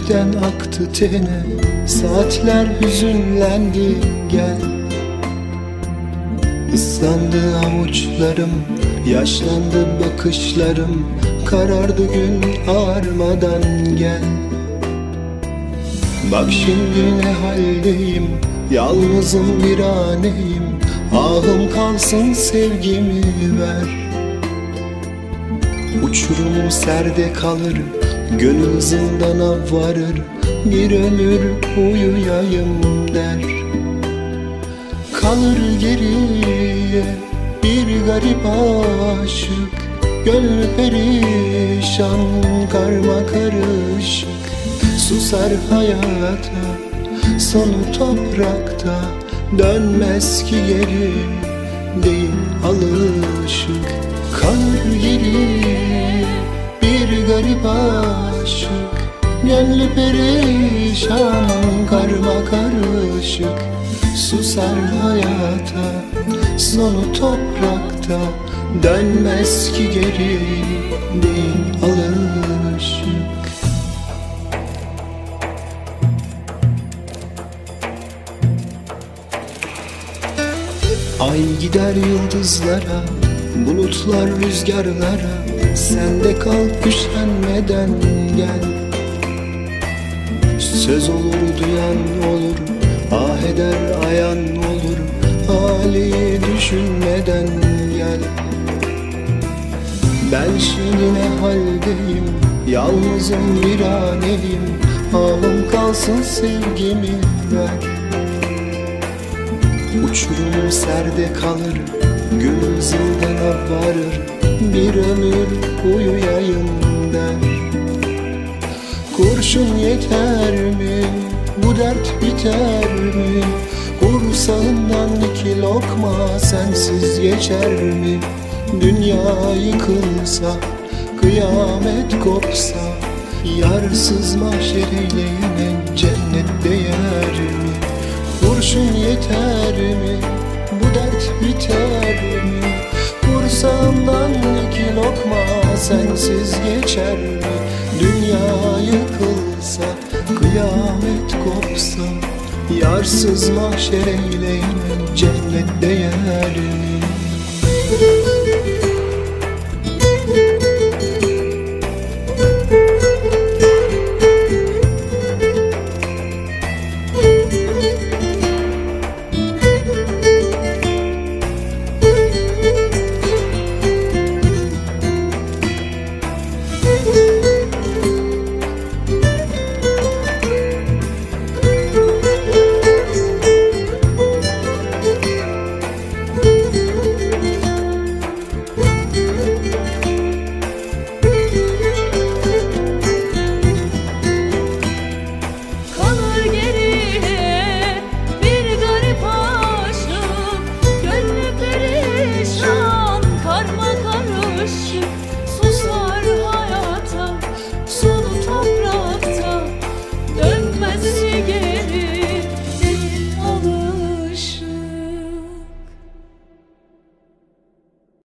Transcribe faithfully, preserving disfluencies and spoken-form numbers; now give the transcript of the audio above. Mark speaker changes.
Speaker 1: Yürekten aktı tene, saatler hüzünlendi gel. Islandı avuçlarım, yaşlandı bakışlarım, karardı gün ağarmadan gel. Bak şimdi ne haldeyim, yalnızım viraneyim, ahım kalsın sevgimi ver. Uçurum serde kalır, gönül zindana varır, bir ömür uyuyayım der. Kalır geriye bir garip aşık, gönlü perişan karma karışık. Susar hayata, sonu toprakta, dönmez ki geri, değil alışık. Kalır geriye bir garip aşık, gönlü perişan karma karışık. Susar hayata, sonu toprakta, dönmez ki geri, değil alışık. Ay gider yıldızlara, bulutlar rüzgarlara, sen de kal üşenmeden gel. Söz olur duyan olur, ah eder ayan olur, hali düşünmeden gel. Ben şimdi ne haldeyim, yalnızım viraneyim, ahım kalsın sevgimi ver. Uçurum serde kalır, gönül zindana varır, bir ömür uyuyayım der. Kurşun yeter mi, bu dert biter mi? Kursağından iki lokma sensiz geçer mi? Dünya yıkılsa, kıyamet kopsa, yarsız mahşeriyle yine cennet değer mi? Kurşun yeter mi, bu dert biter mi? Kursağımdan iki lokma sensiz geçer mi? Dünya yıkılsa, kıyamet kopsa, yarsız mahşer eyleyin cennet değer mi?